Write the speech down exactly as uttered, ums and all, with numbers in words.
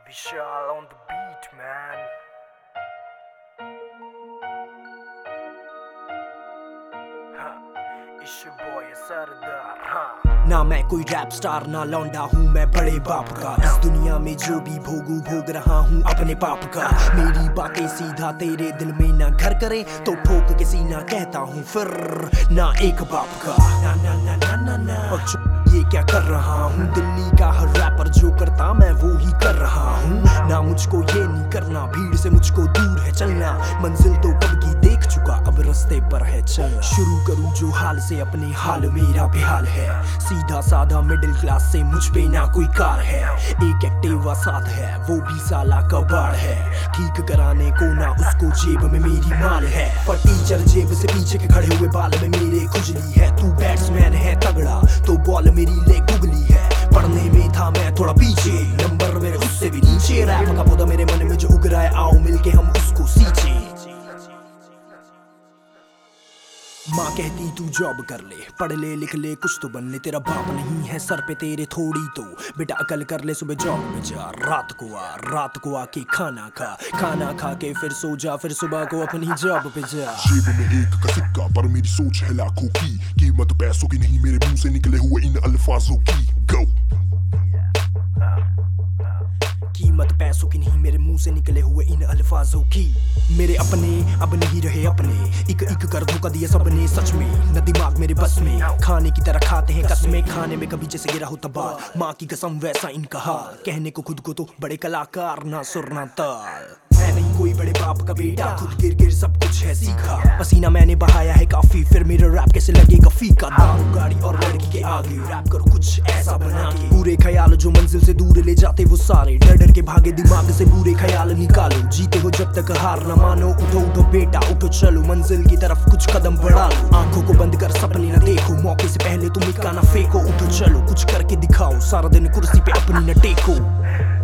Vishal on the beat, man. Huh. It's your boy Sardar. Huh. ना मैं कोई rap star ना लौंडा हूँ मैं बड़े बाप का. इस दुनिया में जो भी भोगू भोग रहा हूँ अपने पाप का. मेरी बातें सीधा तेरे दिल में ना घर करे तो ठोक के सीना कहता हूँ फिर ना एक बाप का. ना ना ना ना ना ना और ये क्या कर रहा हूँ. दिल्ली का हर रैपर जो करता मैं वो ही कर रहा हूँ. ना मुझको ये नहीं करना भीड़ से मुझको दूर है चलना. मंजिल तो कब की देख चुका अब रास्ते पर है चलना. शुरू करूँ जो हाल से अपने हाल मेरा बेहाल है. सीधा साधा मिडिल क्लास से मुझ पे ना कोई कार है. एक एक्टिवा साथ है वो भी साला कबाड़ है. ठीक कराने को ना उसको जेब में मेरी माल है. पर टीचर जेब से पीछे के खड़े हुए बाल में मेरे खुजली है. तू बैट्समैन है तगड़ा तो बॉल मेरी ले गुगली है. पढ़ने में था मैं थोड़ा पीछे नंबर मेरे उससे भी नीचे. रैप का पौधा मेरे मन में जो उग रहा है आओ मिलके हम उसको सींचे. माँ कहती तू जॉब कर ले पढ़ ले लिख ले कुछ तो बन ले. तेरा बाप नहीं है सर पे तेरे थोड़ी तो बेटा अकल कर ले. सुबह जॉब में जा रात को आ रात को आके खाना खा खाना खा के फिर सो जा फिर सुबह को अपनी जॉब पे जा. जेब में एक का सिक्का पर मेरी सोच है लाखों की. कीमत पैसों की नहीं मेरे मुंह से निकले हुए इन अल्फाजों की. गो कीमत पैसों की नहीं मेरे मुंह से निकले हुए इन अल्फाजों की. मेरे अपने अब नहीं रहे अपने एक एक कर धोखा दिया सबने सच में. न दिमाग मेरे बस में खाने की तरह खाते हैं कसमें. खाने में कभी जैसे गिरा हो तबाल माँ की कसम वैसा इनका हाल. कहने को खुद को तो बड़े कलाकार ना सुर ना ताल. मैं नहीं कोई बड़े बाप का बेटा खुद गिर गिर सब कुछ है सीखा. पसीना मैंने बहाया है काफी फिर मेरा रैप कैसे लगेगा फीका. दारू गाड़ी और लड़की के आगे रैप करो कुछ ऐसा बना के. पूरे ख्याल जो मंजिल से दूर ले जाते वो सारे डर डर के भागे दिमाग से बुरे ख्याल निकालो. जीते हो जब तक हार न मानो. उठो उठो बेटा उठो चलो मंजिल की तरफ कुछ कदम बढ़ा लो. आंखों को बंद कर सपने न देखो मौके से पहले तुम इक्का न फेंको. उठो चलो कुछ करके दिखाओ सारा दिन कुर्सी पे अपनी न टेको.